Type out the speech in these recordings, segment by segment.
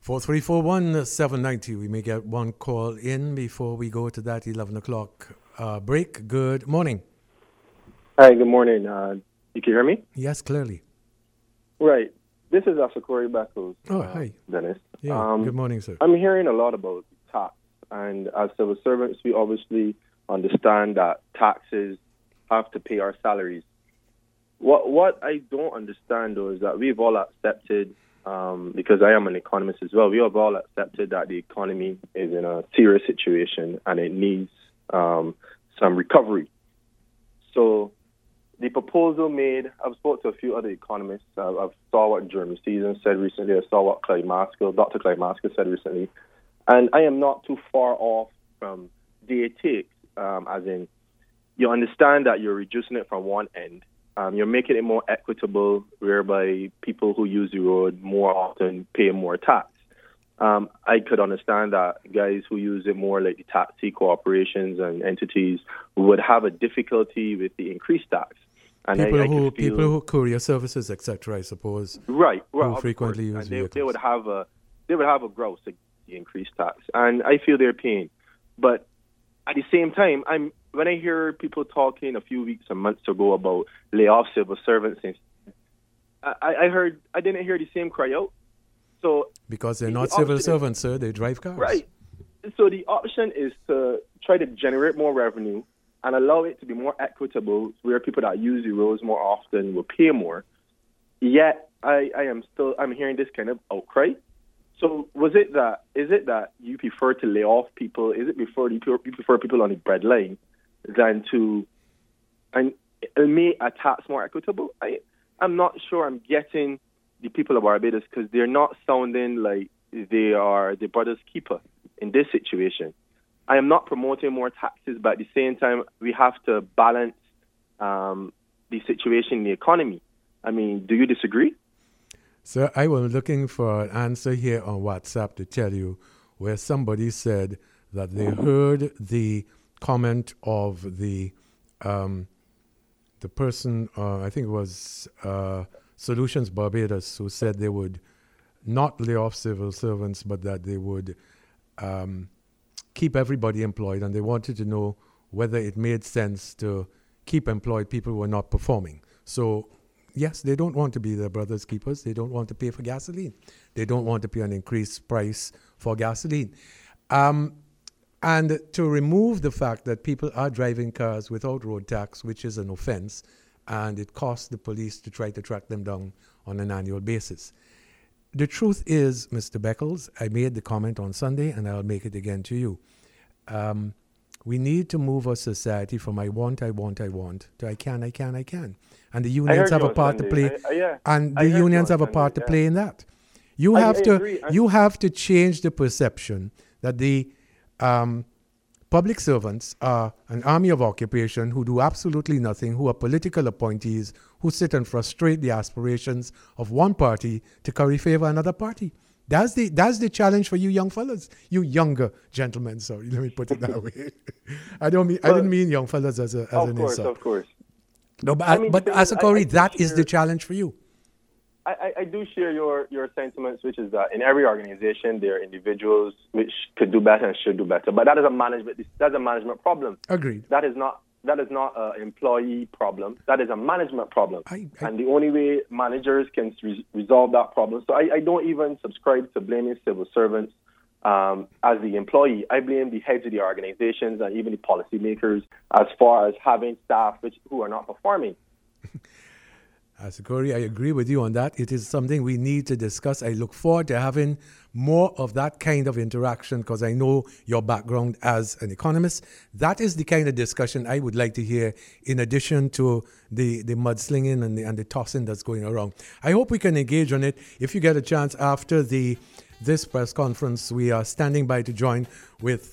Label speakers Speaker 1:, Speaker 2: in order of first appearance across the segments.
Speaker 1: 4341-790. We may get one call in before we go to that 11 o'clock break. Good morning.
Speaker 2: Hi, good morning. You can hear me?
Speaker 1: Yes, clearly.
Speaker 2: Right. This is Asakori Beckles.
Speaker 1: Oh, hi.
Speaker 2: Dennis.
Speaker 1: Yeah, good morning, sir.
Speaker 2: I'm hearing a lot about tax. And as civil servants, we obviously understand that taxes have to pay our salaries. What I don't understand, though, is that we've all accepted, because I am an economist as well, we have all accepted that the economy is in a serious situation and it needs some recovery. So the proposal made, I've spoken to a few other economists. I've saw what Jeremy Season said recently. I saw what Dr. Clyde Maskell said recently. And I am not too far off from their take, as in you understand that you're reducing it from one end. You're making it more equitable, whereby people who use the road more often pay more tax. I could understand that guys who use it more, like the taxi corporations and entities, would have a difficulty with the increased tax. And
Speaker 1: people who courier services, etc., I suppose.
Speaker 2: Right. Well,
Speaker 1: who frequently use vehicles.
Speaker 2: They would have a gross the increased tax, and I feel their pain. But at the same time, when I hear people talking a few weeks and months ago about lay off civil servants, I didn't hear the same cry out. So
Speaker 1: because they're not civil servants, sir, they drive cars.
Speaker 2: Right. So the option is to try to generate more revenue and allow it to be more equitable, where people that use the roads more often will pay more. Yet I'm hearing this kind of outcry. So is it that you prefer to lay off people? Is it you prefer people on the breadline than to make a tax more equitable? I'm not sure I'm getting the people of Barbados, because they're not sounding like they are the brother's keeper in this situation. I am not promoting more taxes, but at the same time, we have to balance the situation in the economy. I mean, do you disagree?
Speaker 1: Sir, I was looking for an answer here on WhatsApp to tell you where somebody said that they heard the comment of the person, I think it was Solutions Barbados, who said they would not lay off civil servants, but that they would keep everybody employed, and they wanted to know whether it made sense to keep employed people who are not performing. So, yes, they don't want to be their brother's keepers. They don't want to pay for gasoline. They don't want to pay an increased price for gasoline. And to remove the fact that people are driving cars without road tax, which is an offense, and it costs the police to try to track them down on an annual basis. The truth is, Mr. Beckles, I made the comment on Sunday, and I'll make it again to you. We need to move our society from I want, to I can. And the unions have a part to play. The unions have a part to play in that. You have to change the perception that the public servants are an army of occupation who do absolutely nothing, who are political appointees, who sit and frustrate the aspirations of one party to curry favor another party. That's the challenge for you young fellas, you younger gentlemen. Sorry, let me put it that way. I didn't mean young fellas as an insult.
Speaker 2: Of course.
Speaker 1: No, but Asakori, that is the challenge for you.
Speaker 2: I do share your sentiments, which is that in every organization there are individuals which could do better and should do better. But that's a management problem.
Speaker 1: Agreed.
Speaker 2: That is not an employee problem. That is a management problem. And the only way managers can resolve that problem. So I don't even subscribe to blaming civil servants as the employee. I blame the heads of the organizations and even the policymakers as far as having staff who are not performing.
Speaker 1: Asakori, I agree with you on that. It is something we need to discuss. I look forward to having more of that kind of interaction because I know your background as an economist. That is the kind of discussion I would like to hear in addition to the mudslinging and the tossing that's going around. I hope we can engage on it. If you get a chance after this press conference, we are standing by to join with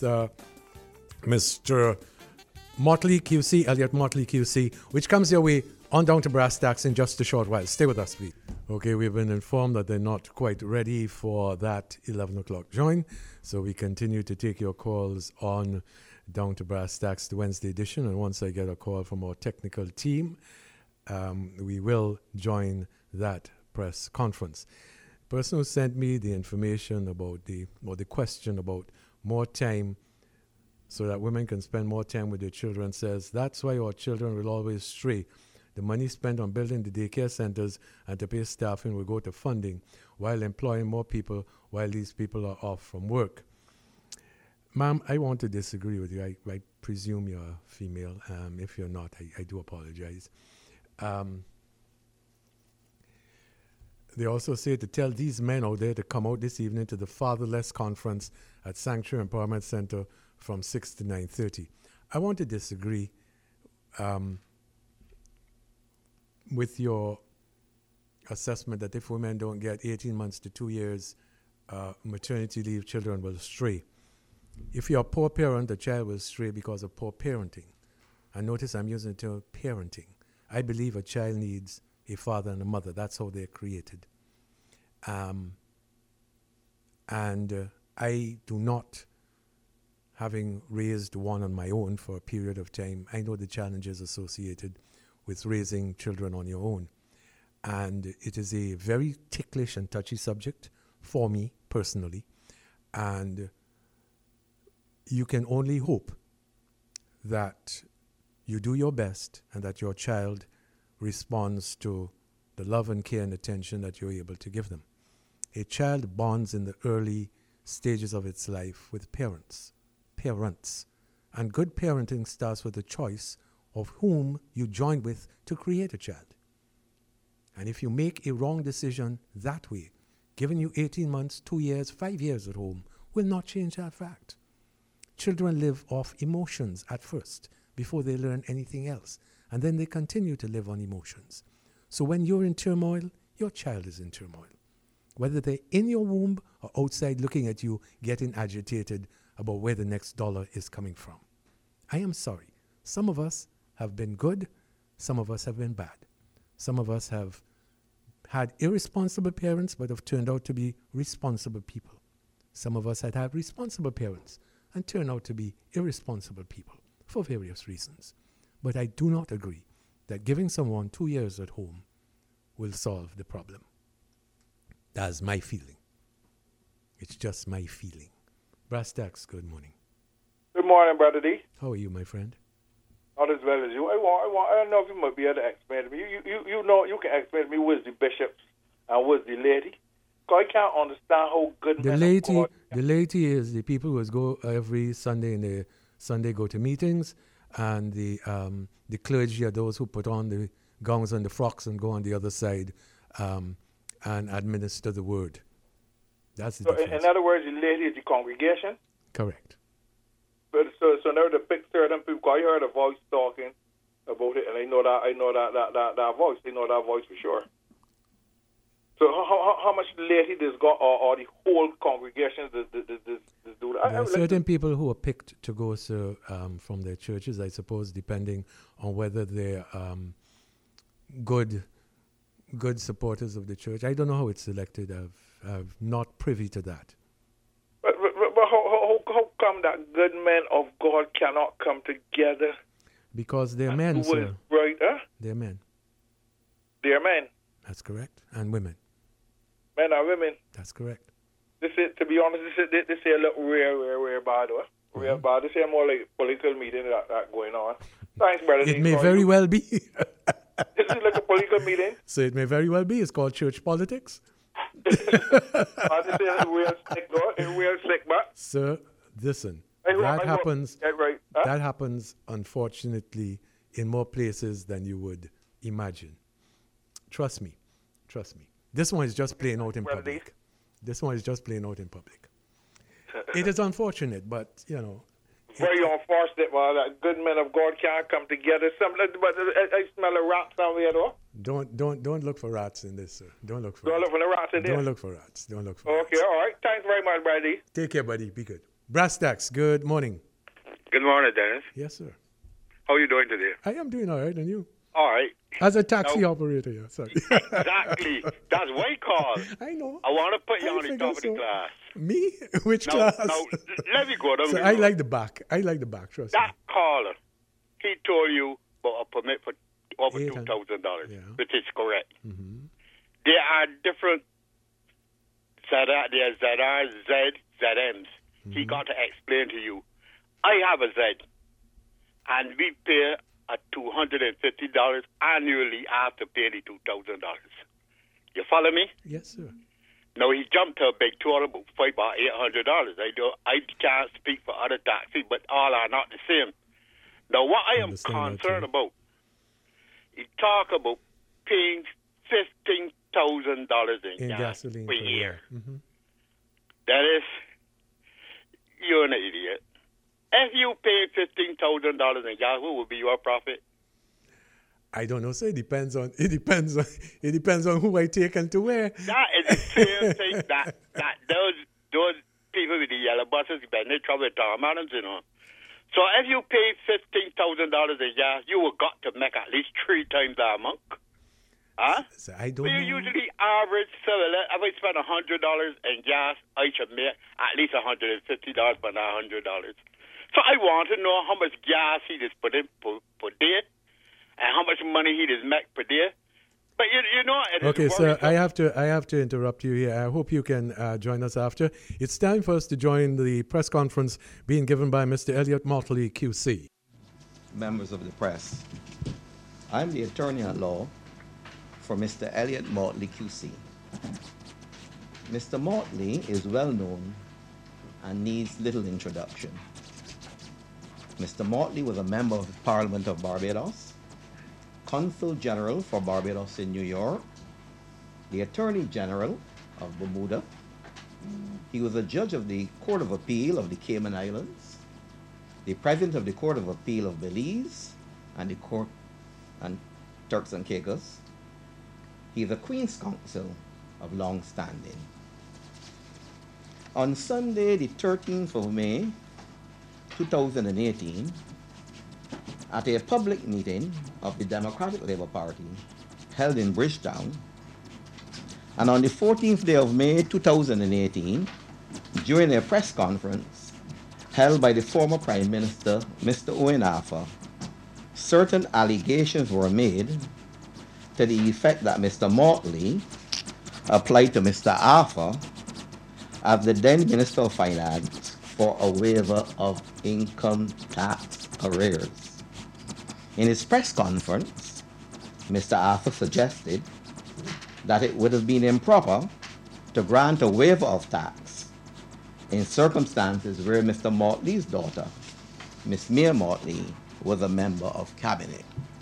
Speaker 1: Mr. Motley QC, Elliot Motley QC, which comes your way on Down to Brass Tacks in just a short while. Stay with us, please. Okay, we've been informed that they're not quite ready for that 11 o'clock join, so we continue to take your calls on Down to Brass Tacks, the Wednesday edition, and once I get a call from our technical team, we will join that press conference. person who sent me the information about the question about more time so that women can spend more time with their children says that's why our children will always stray. The money spent on building the daycare centers and to pay staffing will go to funding while employing more people while these people are off from work. Ma'am, I want to disagree with you. I presume you're female. If you're not, I do apologize. They also say to tell these men out there to come out this evening to the Fatherless Conference at Sanctuary Empowerment Center from 6 to 9:30. I want to disagree with your assessment that if women don't get 18 months to 2 years maternity leave, children will stray. If you're a poor parent, the child will stray because of poor parenting. And notice I'm using the term parenting. I believe a child needs a father and a mother. That's how they're created. I do not, having raised one on my own for a period of time, I know the challenges associated with raising children on your own. And it is a very ticklish and touchy subject for me personally. And you can only hope that you do your best and that your child responds to the love and care and attention that you're able to give them. A child bonds in the early stages of its life with parents. And good parenting starts with the choice of whom you join with to create a child. And if you make a wrong decision that way, giving you 18 months, 2 years, 5 years at home will not change that fact. Children live off emotions at first before they learn anything else. And then they continue to live on emotions. So when you're in turmoil, your child is in turmoil. Whether they're in your womb or outside looking at you, getting agitated about where the next dollar is coming from. I am sorry. Some of us have been good. Some of us have been bad. Some of us have had irresponsible parents but have turned out to be responsible people. Some of us had responsible parents and turned out to be irresponsible people for various reasons. But I do not agree that giving someone 2 years at home will solve the problem. That's my feeling. It's just my feeling. Brass Tacks, good morning.
Speaker 3: Good morning, Brother D.
Speaker 1: How are you, my friend?
Speaker 3: Not as well as you. I don't know if you might be able to explain to me. You know, you can explain to me who's the bishops and who's the laity. Because I can't understand how good
Speaker 1: the laity is the people who go every Sunday in the Sunday go to meetings, and the clergy are those who put on the gowns and the frocks and go on the other side and administer the word. That's the difference.
Speaker 3: In other words, the laity is the congregation?
Speaker 1: Correct.
Speaker 3: But so now the pick certain people, I heard a voice talking about it, and I know that voice. I know that voice for sure. So how much laity does God or the whole congregation does do that?
Speaker 1: There are certain people who are picked to go from their churches, I suppose, depending on whether they're good supporters of the church. I don't know how it's selected. I'm not privy to that.
Speaker 3: But how come that good men of God cannot come together?
Speaker 1: Because they're men, sir.
Speaker 3: Right, huh?
Speaker 1: They're men.
Speaker 3: They're men.
Speaker 1: That's correct. And women.
Speaker 3: Men and women.
Speaker 1: That's correct.
Speaker 3: This is, to be honest, this is a little rare bad, though. Real bad. This is more like political meeting that going on. Thanks, brother.
Speaker 1: It may very well be.
Speaker 3: This is like a political meeting.
Speaker 1: So it may very well be. It's called church politics.
Speaker 3: This is real sick, though. It's real sick, but.
Speaker 1: Sir, listen.
Speaker 3: That
Speaker 1: happens, unfortunately, in more places than you would imagine. Trust me. This one is just playing out in public. It is unfortunate, but, you know.
Speaker 3: Very unfortunate, that good men of God can't come together. But I smell a rat somewhere, though.
Speaker 1: Don't look for rats in this, sir. Don't look for
Speaker 3: the rats in there.
Speaker 1: Don't look for rats.
Speaker 3: Okay, all right. Thanks very much, buddy.
Speaker 1: Take care, buddy. Be good. Brass Tacks, good morning.
Speaker 4: Good morning, Dennis.
Speaker 1: Yes, sir.
Speaker 4: How are you doing today?
Speaker 1: I am doing all right, and you?
Speaker 4: All right.
Speaker 1: As a taxi operator, yeah, sorry.
Speaker 4: Exactly. That's white call.
Speaker 1: I know.
Speaker 4: I want to put you on the top of the class.
Speaker 1: Me? Which class?
Speaker 4: No, let me go.
Speaker 1: I like the back. Trust me.
Speaker 4: That caller, he told you about a permit for over $2,000,
Speaker 1: yeah.
Speaker 4: which is correct.
Speaker 1: Mm-hmm.
Speaker 4: There are different ZR, Z, ZMs. He got to explain to you. I have a Z, and we pay at $250 annually after paying the $2,000. You follow me?
Speaker 1: Yes, sir.
Speaker 4: Now he jumped to a big total about $800. I can't speak for other taxis, but all are not the same. Now what I am concerned about, he talk about paying $15,000 in
Speaker 1: gasoline
Speaker 4: per year.
Speaker 1: Mm-hmm.
Speaker 4: That is, you're an idiot. If you pay $15,000 in gas, what would be your profit?
Speaker 1: I don't know. So it depends on who I take and to where.
Speaker 4: That is the same thing that those people with the yellow buses get in trouble with Madams, you know. So if you pay $15,000 a year, you will got to make at least 3 times that amount. Huh?
Speaker 1: So I don't
Speaker 4: know. You usually average, so if I spend $100 in gas, I should make at least $150 for that $100. So I want to know how much gas he just put in per day and how much money he just make per day. But you know,
Speaker 1: okay, sir, I have to interrupt you here. I hope you can join us after. It's time for us to join the press conference being given by Mr. Elliot Motley, QC.
Speaker 5: Members of the press, I'm the attorney at law for Mr. Elliot Motley, QC. Mr. Motley is well known and needs little introduction. Mr. Motley was a member of the Parliament of Barbados, Consul General for Barbados in New York, the Attorney General of Bermuda. He was a judge of the Court of Appeal of the Cayman Islands, the President of the Court of Appeal of Belize and the Court and Turks and Caicos. He is a Queen's Counsel of long standing. On Sunday, the 13th of May, 2018, at a public meeting of the Democratic Labour Party held in Bridgetown, and on the 14th day of May 2018, during a press conference held by the former Prime Minister, Mr. Owen Arthur, certain allegations were made to the effect that Mr. Motley applied to Mr. Arthur as the then Minister of Finance for a waiver of income tax arrears. In his press conference, Mr. Arthur suggested that it would have been improper to grant a waiver of tax in circumstances where Mr. Motley's daughter, Miss Mia Motley, was a member of cabinet.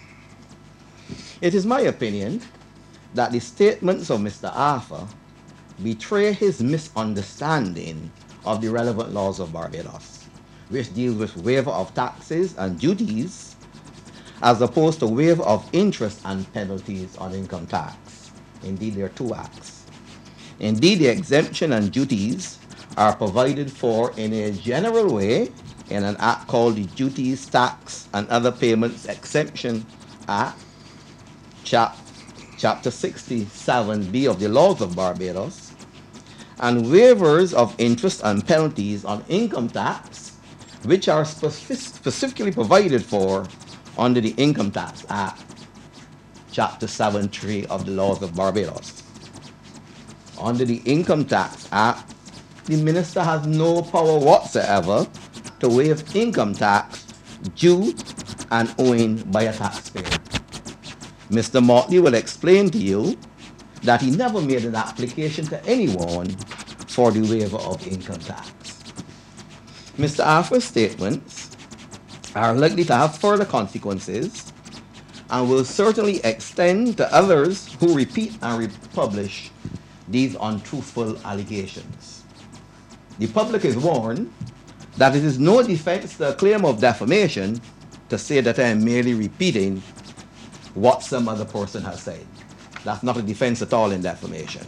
Speaker 5: It is my opinion that the statements of Mr. Arthur betray his misunderstanding of the relevant laws of Barbados, which deal with waiver of taxes and duties as opposed to waiver of interest and penalties on income tax. Indeed, there are 2 acts. Indeed, the exemption and duties are provided for in a general way in an act called the Duties, Tax and Other Payments Exemption Act, Chapter 67B of the Laws of Barbados, and waivers of interest and penalties on income tax, which are specifically provided for under the Income Tax Act, Chapter 7.3 of the Laws of Barbados. Under the Income Tax Act, the minister has no power whatsoever to waive income tax due and owing by a taxpayer. Mr. Motley will explain to you that he never made an application to anyone for the waiver of income tax. Mr. Arthur's statements are likely to have further consequences and will certainly extend to others who repeat and republish these untruthful allegations. The public is warned that it is no defense to a claim of defamation to say that I am merely repeating what some other person has said. That's not a defense at all in defamation.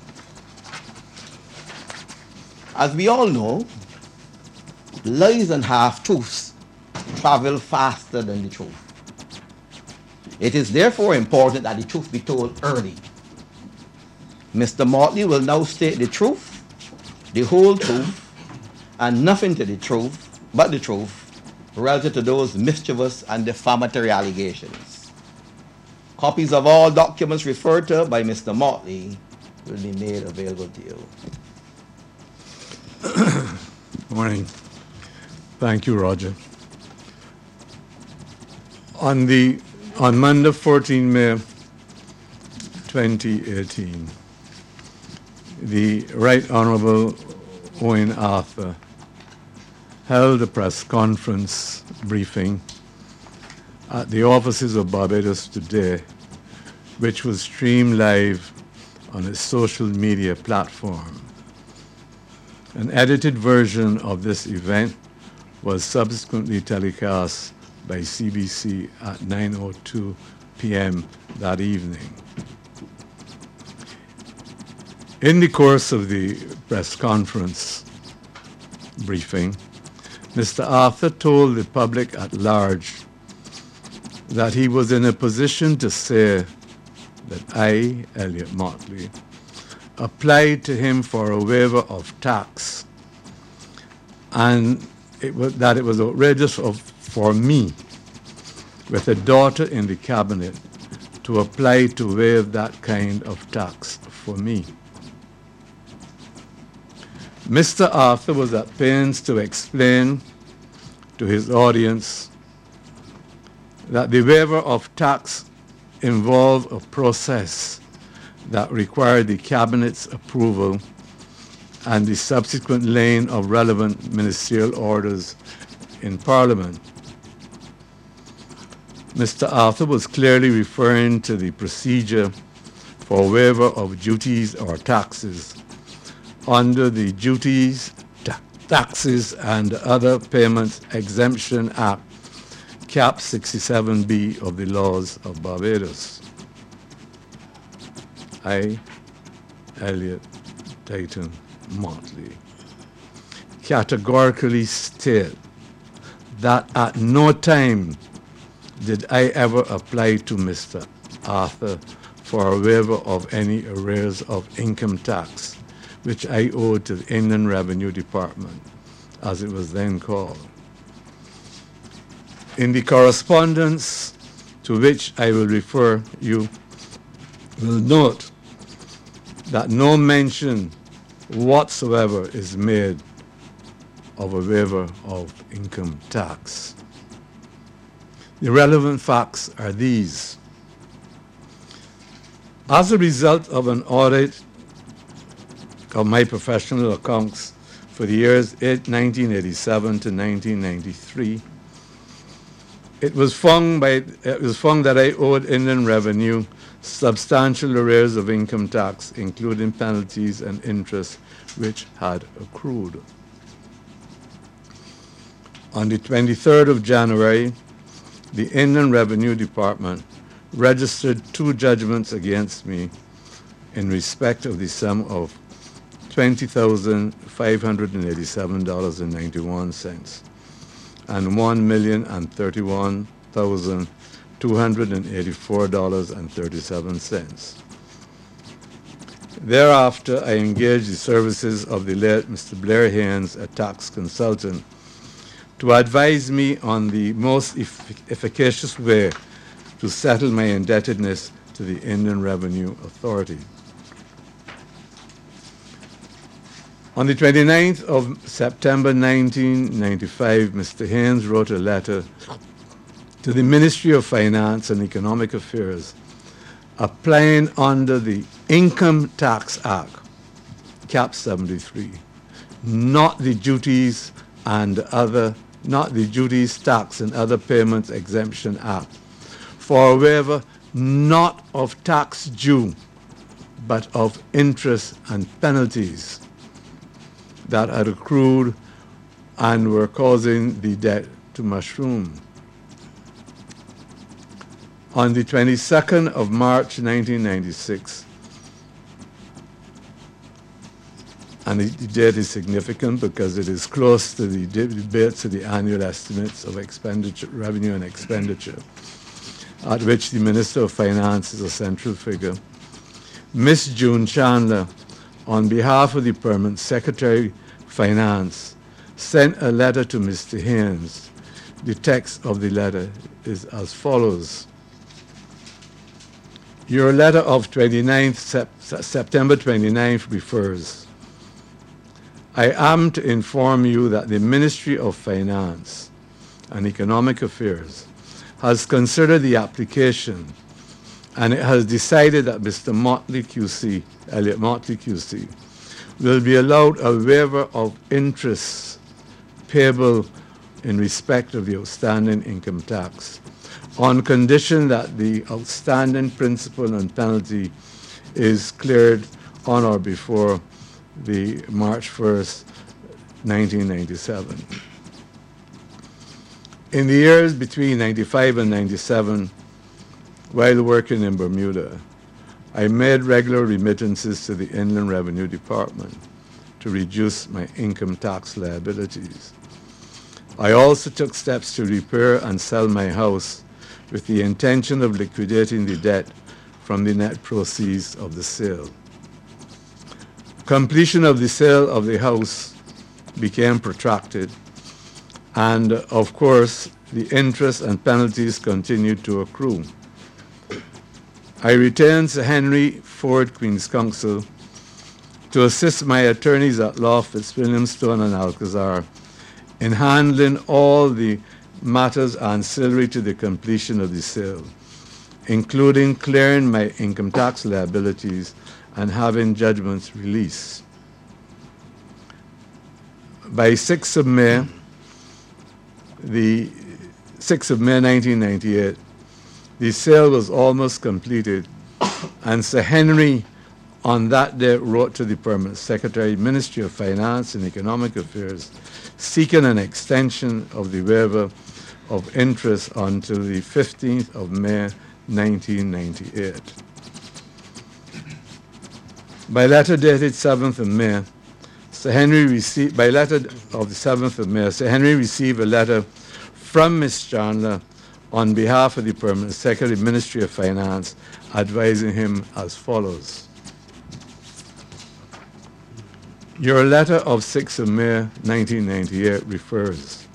Speaker 5: As we all know, lies and half-truths travel faster than the truth. It is therefore important that the truth be told early. Mr. Motley will now state the truth, the whole truth, and nothing to the truth but the truth relative to those mischievous and defamatory allegations. Copies of all documents referred to by Mr. Motley will be made available to you.
Speaker 6: Morning. Thank you, Roger. On Monday, 14 May 2018, the Right Honourable Owen Arthur held a press conference briefing at the offices of Barbados Today, which was streamed live on its social media platform. An edited version of this event was subsequently telecast by CBC at 9:02 p.m. that evening. In the course of the press conference briefing, Mr. Arthur told the public at large that he was in a position to say that I, Elliot Motley, applied to him for a waiver of tax, and it was outrageous for me, with a daughter in the cabinet, to apply to waive that kind of tax for me. Mr. Arthur was at pains to explain to his audience that the waiver of tax involved a process that required the Cabinet's approval and the subsequent laying of relevant ministerial orders in Parliament. Mr. Arthur was clearly referring to the procedure for waiver of duties or taxes under the Duties, Taxes and Other Payments Exemption Act, Cap 67B of the laws of Barbados. I, Elliot Dayton Motley, categorically state that at no time did I ever apply to Mr. Arthur for a waiver of any arrears of income tax, which I owed to the Inland Revenue Department, as it was then called. In the correspondence to which I will refer, you will note that no mention whatsoever is made of a waiver of income tax. The relevant facts are these. As a result of an audit of my professional accounts for the years 1987 to 1993, it was found that I owed Inland Revenue substantial arrears of income tax, including penalties and interest, which had accrued. On the 23rd of January, the Inland Revenue Department registered 2 judgments against me in respect of the sum of $20,587.91 and $1,031,284.37. Thereafter, I engaged the services of the late Mr. Blair Haynes, a tax consultant, to advise me on the most efficacious way to settle my indebtedness to the Inland Revenue Authority. On the 29th of September 1995, Mr. Haynes wrote a letter to the Ministry of Finance and Economic Affairs applying under the Income Tax Act, Cap 73, not the Duties, Tax and Other Payments Exemption Act, for a waiver not of tax due, but of interest and penalties that had accrued and were causing the debt to mushroom. On the 22nd of March 1996, and the date is significant because it is close to the dates of the annual estimates of expenditure, revenue and expenditure, at which the Minister of Finance is a central figure, Miss June Chandler, on behalf of the Permanent Secretary Finance, sent a letter to Mr. Haynes. The text of the letter is as follows. Your letter of September 29th refers, I am to inform you that the Ministry of Finance and Economic Affairs has considered the application, and it has decided that Mr. Motley QC, Elliot Motley QC, will be allowed a waiver of interest payable in respect of the outstanding income tax, on condition that the outstanding principal and penalty is cleared on or before the March 1st, 1997. In the years between 95 and 97, while working in Bermuda, I made regular remittances to the Inland Revenue Department to reduce my income tax liabilities. I also took steps to repair and sell my house with the intention of liquidating the debt from the net proceeds of the sale. Completion of the sale of the house became protracted, and of course, the interest and penalties continued to accrue. I retained Sir Henry Ford, Queen's Counsel, to assist my attorneys at law, Fitzwilliam, Stone and Alcazar, in handling all the matters ancillary to the completion of the sale, including clearing my income tax liabilities and having judgments released. By 6th of May, 1998, the sale was almost completed, and Sir Henry on that day wrote to the Permanent Secretary, Ministry of Finance and Economic Affairs, seeking an extension of the waiver of interest until the 15th of May, 1998. By letter dated 7th of May, Sir Henry received, by letter of the 7th of May, Sir Henry received a letter from Ms. Chandler on behalf of the Permanent Secretary, Ministry of Finance, advising him as follows. Your letter of 6th of May, 1998 refers,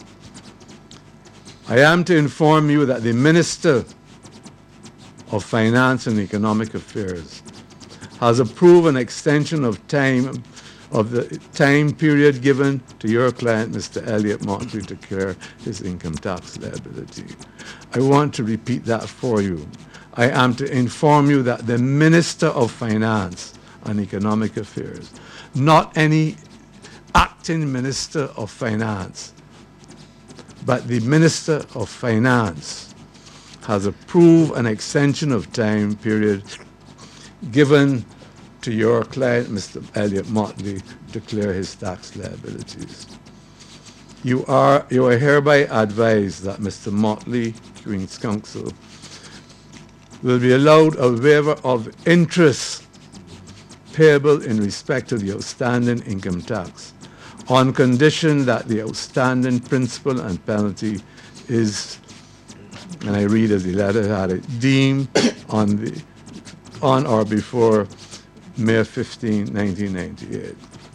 Speaker 6: I am to inform you that the Minister of Finance and Economic Affairs has approved an extension of time of the time period given to your client, Mr. Elliot Motley, to clear his income tax liability. I want to repeat that for you. I am to inform you that the Minister of Finance and Economic Affairs, not any acting Minister of Finance, but the Minister of Finance has approved an extension of time period given to your client, Mr. Elliot Motley, to clear his tax liabilities. You are hereby advised that Mr. Motley, Queen's Counsel, will be allowed a waiver of interest payable in respect to the outstanding income tax, on condition that the outstanding principal and penalty is, and I read as the letter had it, deemed on or before May 15, 1998.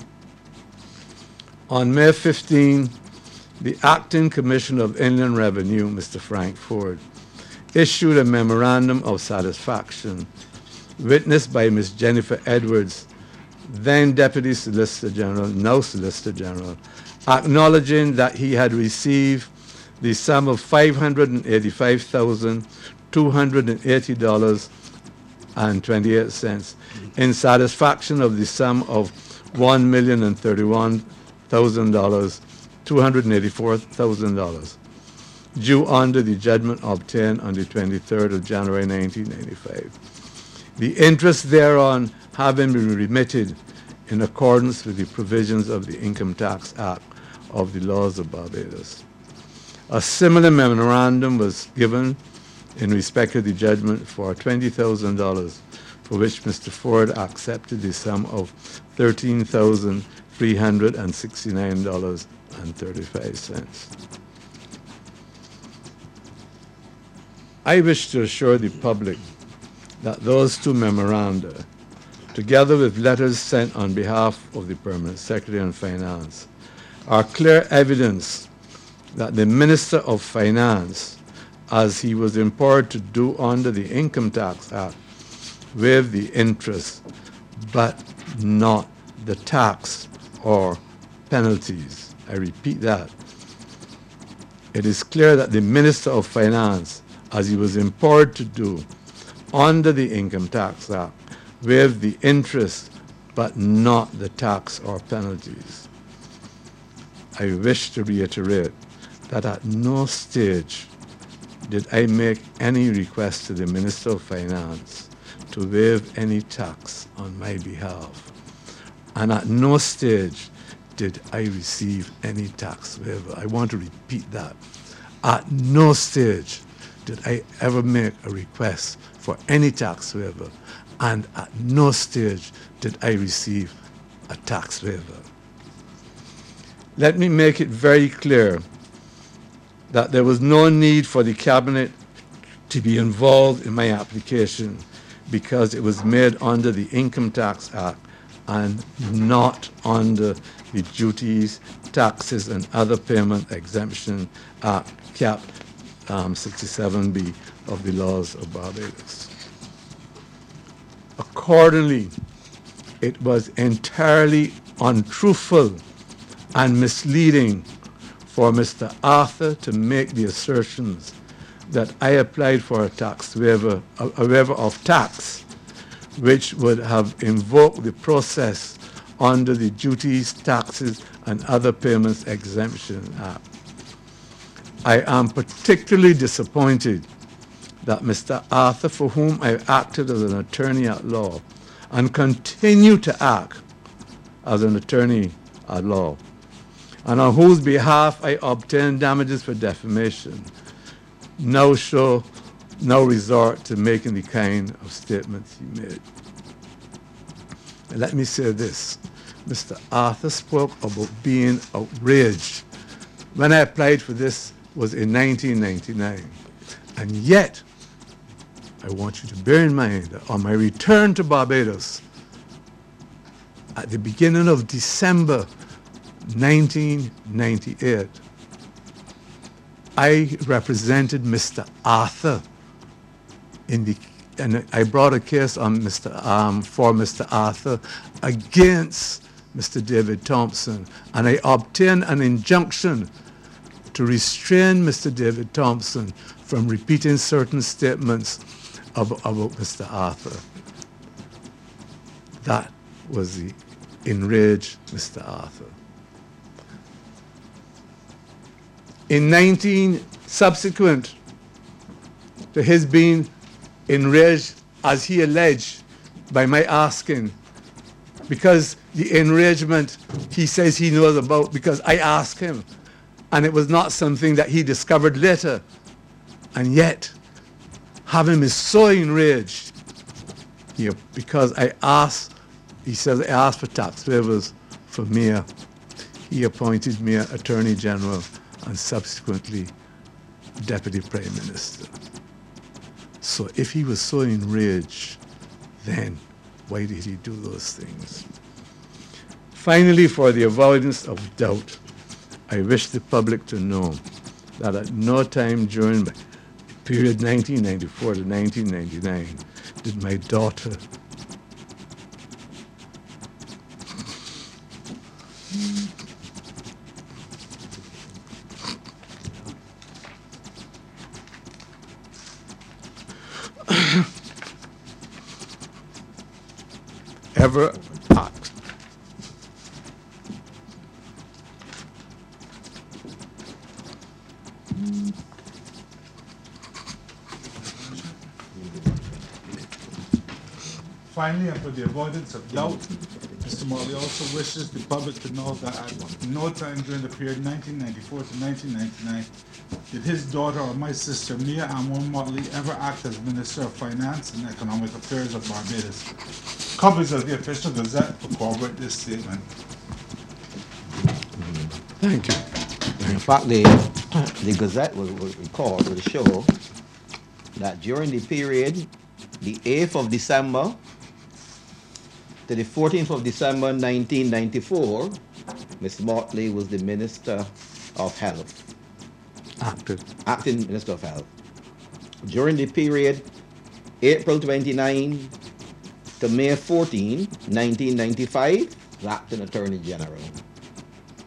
Speaker 6: On May 15, the Acting Commissioner of Inland Revenue, Mr. Frank Ford, issued a memorandum of satisfaction witnessed by Ms. Jennifer Edwards, then Deputy Solicitor General, now Solicitor General, acknowledging that he had received the sum of $585,280.28 in satisfaction of the sum of $1,031,284,000 due under the judgment obtained on the 23rd of January 1995. The interest thereon having been remitted in accordance with the provisions of the Income Tax Act of the laws of Barbados. A similar memorandum was given in respect of the judgment for $20,000, for which Mr. Ford accepted the sum of $13,369.35. I wish to assure the public that those two memoranda, together with letters sent on behalf of the Permanent Secretary of Finance, are clear evidence that the Minister of Finance, as he was empowered to do under the Income Tax Act, waived the interest, but not the tax or penalties. I repeat that. It is clear that the Minister of Finance, as he was empowered to do under the Income Tax Act, waived the interest but not the tax or penalties. I wish to reiterate that at no stage did I make any request to the Minister of Finance to waive any tax on my behalf. And at no stage did I receive any tax waiver. I want to repeat that. At no stage did I ever make a request for any tax waiver, and at no stage did I receive a tax waiver. Let me make it very clear that there was no need for the Cabinet to be involved in my application because it was made under the Income Tax Act and not under the Duties, Taxes and Other Payment Exemption Act, Cap 67B of the laws of Barbados. Accordingly, it was entirely untruthful and misleading for Mr. Arthur to make the assertions that I applied for a tax waiver, a waiver of tax, which would have invoked the process under the Duties, Taxes and Other Payments Exemption Act. I am particularly disappointed that Mr. Arthur, for whom I acted as an attorney at law and continue to act as an attorney at law, and on whose behalf I obtained damages for defamation, now resort to making the kind of statements he made. And let me say this. Mr. Arthur spoke about being outraged. When I applied for this was in 1999. And yet, I want you to bear in mind that on my return to Barbados, at the beginning of December 1998, I represented Mr. Arthur and I brought a case on for Mr. Arthur against Mr. David Thompson, and I obtained an injunction to restrain Mr. David Thompson from repeating certain statements about Mr. Arthur. That was the enraged Mr. Arthur. Subsequent to his being enraged, as he alleged, by my asking, because the enragement he says he knows about because I asked him, and it was not something that he discovered later. And yet, having me so enraged, because I asked, he says I asked for tax waivers for Mia. He appointed me Attorney General and subsequently Deputy Prime Minister. So if he was so enraged, then why did he do those things? Finally, for the avoidance of doubt, I wish the public to know that at no time during the period 1994 to 1999 did my daughter ever act.
Speaker 7: Finally, and for the avoidance of doubt, Mr. Morley also wishes the public to know that at no time during the period 1994 to 1999 did his daughter or my sister, Mia Amon Morley, ever act as Minister of Finance and Economic Affairs of Barbados. Copies of the official Gazette corroborate this statement.
Speaker 6: Thank you.
Speaker 5: In fact, the Gazette will record, will show that during the period, the 8th of December to the 14th of December 1994, Ms. Morley was the Minister of Health. Acting Minister of Health. During the period April 29 to May 14, 1995, the Acting Attorney General.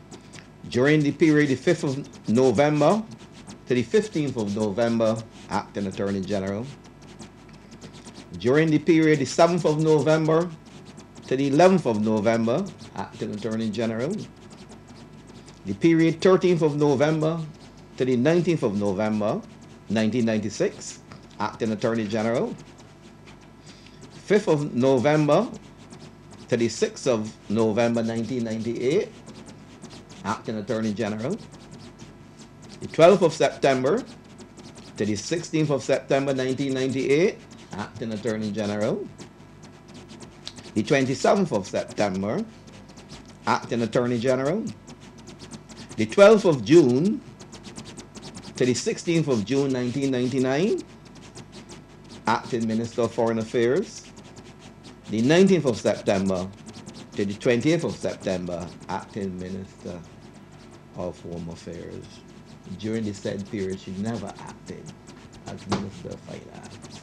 Speaker 5: During the period the 5th of November to the 15th of November, Acting Attorney General. During the period the 7th of November to the 11th of November, Acting Attorney General. The period 13th of November to the 19th of November, 1996, Acting Attorney General. 5th of November to the 6th of November, 1998, Acting Attorney General. The 12th of September to the 16th of September, 1998, Acting Attorney General. The 27th of September, Acting Attorney General. The 12th of June to the 16th of June, 1999, Acting Minister of Foreign Affairs. The 19th of September to the 20th of September, Acting Minister of Home Affairs. During the said period, she never acted as Minister of Finance.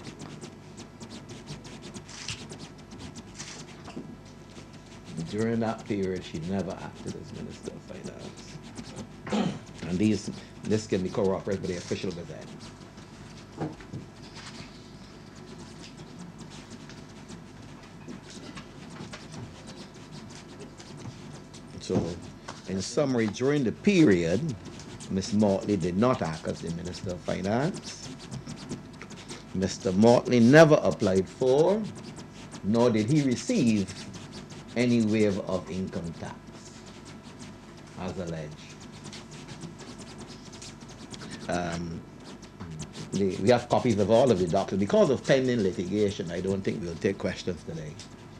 Speaker 5: During that period, she never acted as Minister of Finance. And this can be corroborated by the official gazette. So, in summary, during the period, Ms. Mortley did not act as the Minister of Finance. Mr. Mortley never applied for, nor did he receive any waiver of income tax, as alleged. We have copies of all of the documents. Because of pending litigation, I don't think we'll take questions today.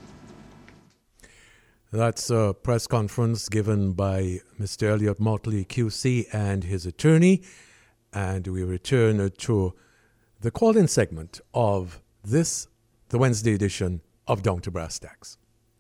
Speaker 1: That's a press conference given by Mr. Elliot Mortley, QC, and his attorney. And we return to the call-in segment of the Wednesday edition of Down to Brass Tacks.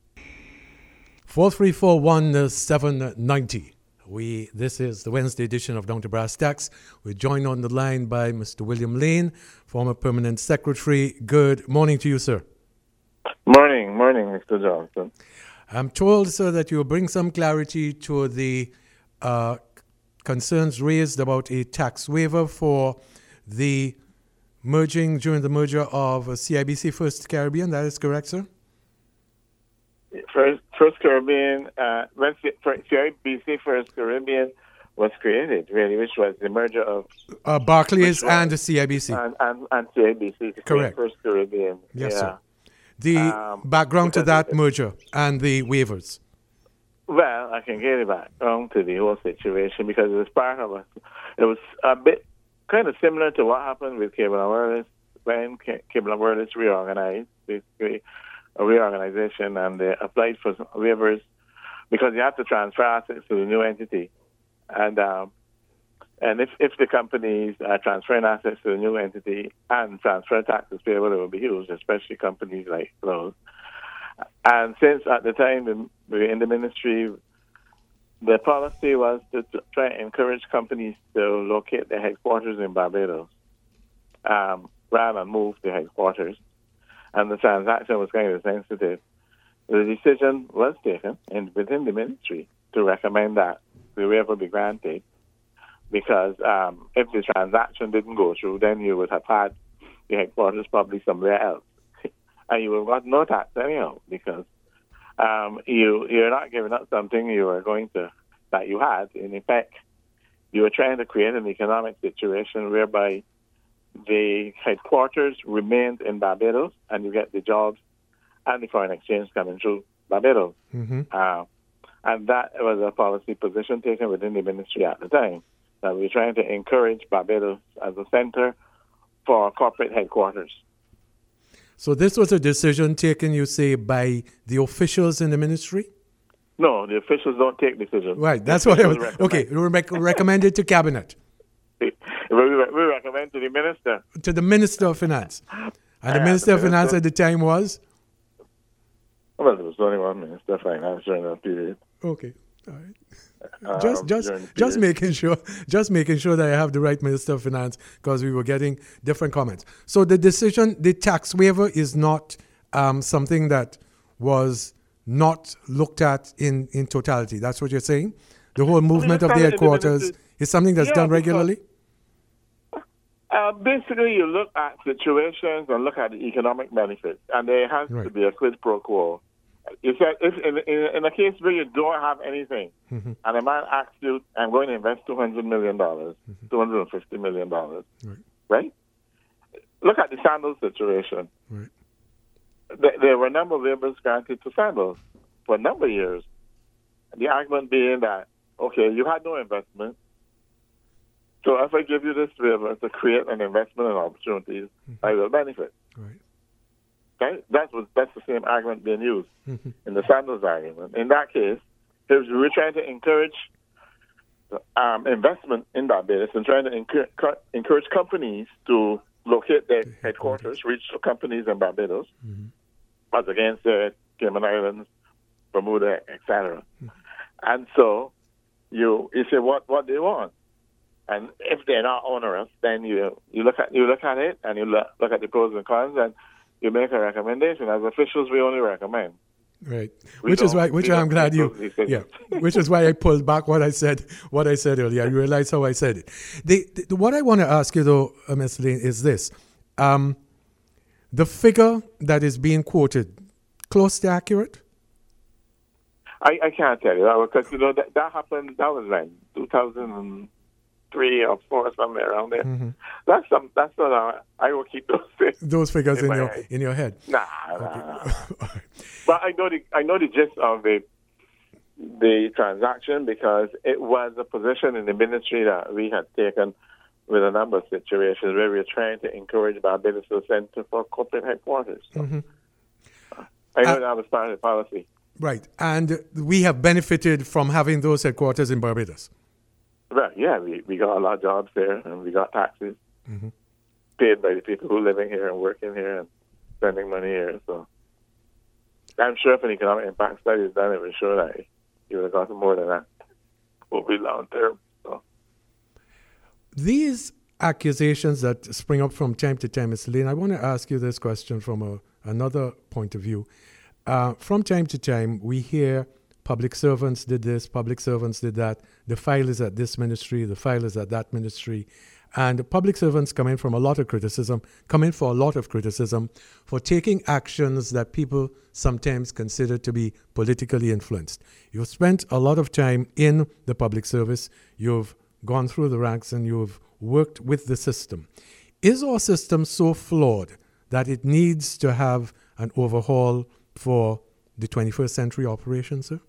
Speaker 1: 4341790. This is the Wednesday edition of Down to Brass Tacks. We're joined on the line by Mr. William Lane, former permanent secretary. Good morning to you, sir.
Speaker 2: Morning, Mr. Johnson.
Speaker 1: I'm told, sir, that you'll bring some clarity to the concerns raised about a tax waiver for the during the merger of CIBC First Caribbean. That is correct, sir?
Speaker 8: First Caribbean, when CIBC First Caribbean was created, really, which was the merger of
Speaker 1: Barclays and the CIBC.
Speaker 8: And CIBC.
Speaker 1: Correct.
Speaker 8: First Caribbean.
Speaker 1: Yes,
Speaker 8: yeah.
Speaker 1: sir. The background to that merger and the waivers.
Speaker 8: Well, I can get it background to the whole situation because it was it was a bit kind of similar to what happened with Cable and Wireless when Cable and Wireless reorganized, basically a reorganization, and they applied for waivers because you have to transfer assets to the new entity. And if the companies are transferring assets to the new entity and transfer taxes payable, it will be huge, especially companies like those. And since at the time we were in the ministry, the policy was to try and encourage companies to locate their headquarters in Barbados rather than move the headquarters. And the transaction was kind of sensitive. The decision was taken within the ministry to recommend that the waiver be granted. Because if the transaction didn't go through, then you would have had the headquarters probably somewhere else. And you would have got no tax anyhow, because you're not giving up something that you had. In effect, you were trying to create an economic situation whereby the headquarters remained in Barbados and you get the jobs and the foreign exchange coming through Barbados.
Speaker 1: Mm-hmm.
Speaker 8: And that was a policy position taken within the ministry at the time, that we're trying to encourage Barbados as a center for corporate headquarters.
Speaker 1: So this was a decision taken, you say, by the officials in the ministry?
Speaker 8: No, the officials don't take decisions.
Speaker 1: Right, that's what I was... Okay, recommended to Cabinet.
Speaker 8: We recommend to the minister.
Speaker 1: To the Minister of Finance. And the Minister of Finance at the time was?
Speaker 8: Well, there was only one Minister of Finance during that period.
Speaker 1: Okay, all right. Just making sure that I have the right Minister of Finance, because we were getting different comments. So the decision, the tax waiver, is not something that was not looked at in totality. That's what you're saying? The whole movement of the headquarters is something that's done regularly?
Speaker 8: Basically, you look at situations and look at the economic benefits, and there has to be a quid pro quo. You said if in a case where you don't have anything, and a man asks you, I'm going to invest $200 million, $250 million, right? Look at the Sandals situation.
Speaker 1: Right.
Speaker 8: There were a number of waivers granted to Sandals for a number of years. The argument being that, okay, you had no investment, so if I give you this waiver to create an investment and opportunities, I will benefit.
Speaker 1: Right.
Speaker 8: Okay? That's the same argument being used in the Sandals argument. In that case, we were trying to encourage investment in Barbados and trying to encourage companies to locate their headquarters, regional companies in Barbados, as against the Cayman Islands, Bermuda, etc. And so you say what they want, and if they're not onerous, then you look at it and you look at the pros and cons, and you make a recommendation. As officials, we only recommend.
Speaker 1: Right, which is why I'm glad which is why I pulled back what I said earlier. I realized how I said it. What I want to ask you though, Ms. Lane, is this: the figure that is being quoted, close to accurate?
Speaker 8: I can't tell you that because that happened. That was like 2003 or 4, somewhere around there. That's what I will keep those
Speaker 1: figures in your head.
Speaker 8: Nah. But I know the gist of the transaction because it was a position in the ministry that we had taken with a number of situations where we were trying to encourage Barbados to Center for corporate headquarters. So I know that was part of the policy.
Speaker 1: Right, and we have benefited from having those headquarters in Barbados.
Speaker 8: Well, yeah, we got a lot of jobs there, and we got taxes paid by the people who are living here and working here and spending money here. So I'm sure if an economic impact study is done, it would show that you would have gotten more than that. Will be long term. So.
Speaker 1: These accusations that spring up from time to time, Ms. Lane, I want to ask you this question from another point of view. From time to time, we hear public servants did this, public servants did that, the file is at this ministry, the file is at that ministry. And public servants come in for a lot of criticism for taking actions that people sometimes consider to be politically influenced. You've spent a lot of time in the public service, you've gone through the ranks and you've worked with the system. Is our system so flawed that it needs to have an overhaul for the 21st century operation, sir?